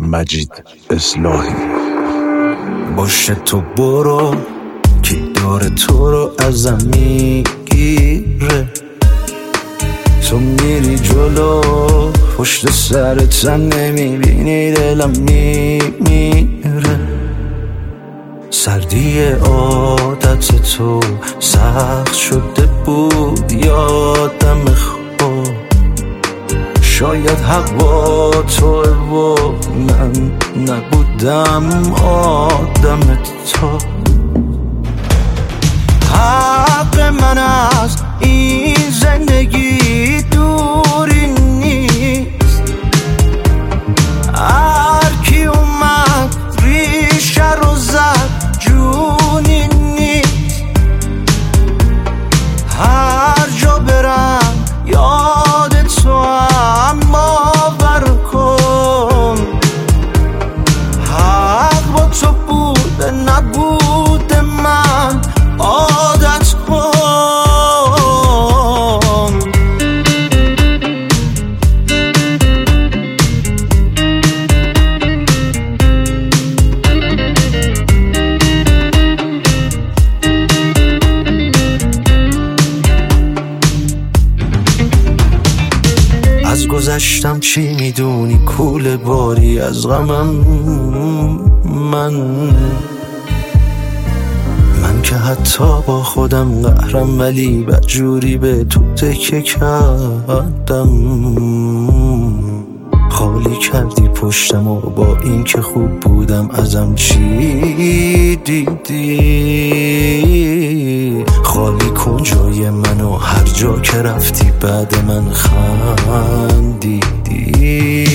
مجید اصلاحی. باشه تو برو کی داره تو رو ازم میگیره، تو میری جلو پشت سرت نمیبینی دلم میمیره. سردی عادت تو سخت شده بود یادم خوب، شاید حق با توه و من نبودم آدم تو. حق من از این زندگی دوری نیست، هر کی اومد ریشه رو زد جونی نیست. هر جا برم یاد تو هم باور کن، حق با تو بوده نبوده من عادت کن. از گذشتم چی میدونی کوله باری از غمم، من که حتی با خودم قهرم ولی بدجوری به تو تکه کردم. خالی کردی پشتم و با این که خوب بودم ازم چی دیدی؟ خالی کن جای منو هر جا که رفتی بعد من خندیدی.